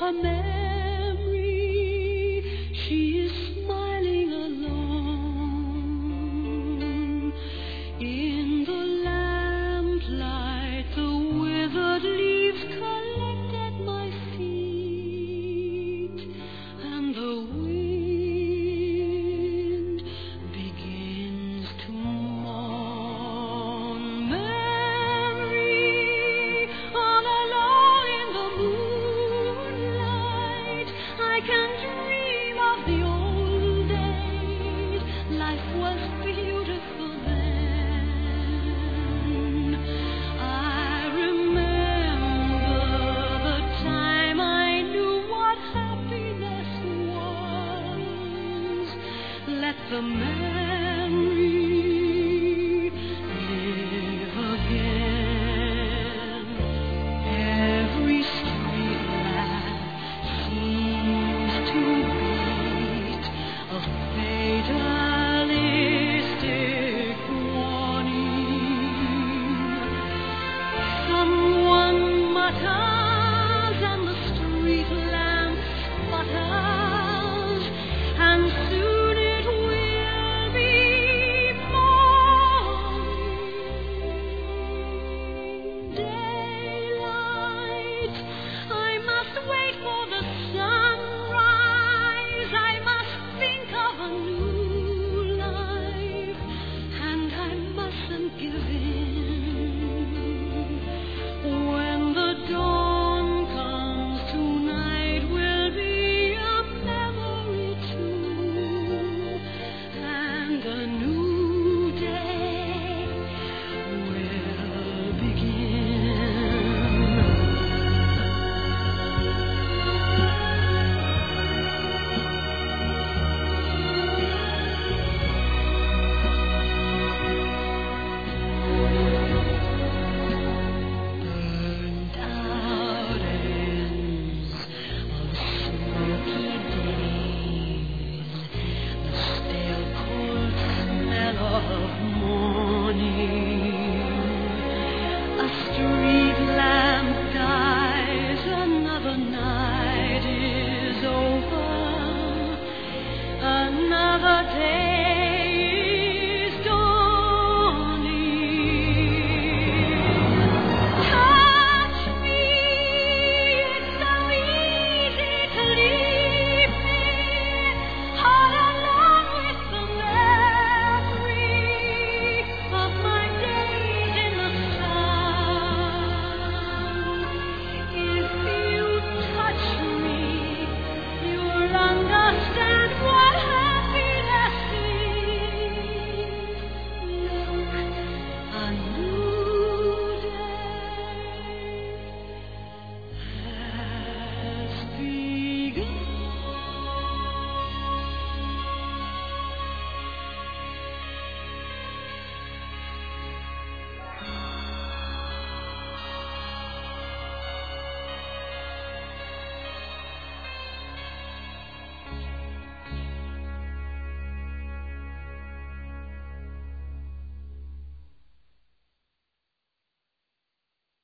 a memory. She is smiling alone. In the lamplight, the withered leaves collect at my feet, and the wind begins to mourn. Memory, all alone in the moonlight, I can dream of the old days. Life was beautiful then. I remember the time I knew what happiness was. Let the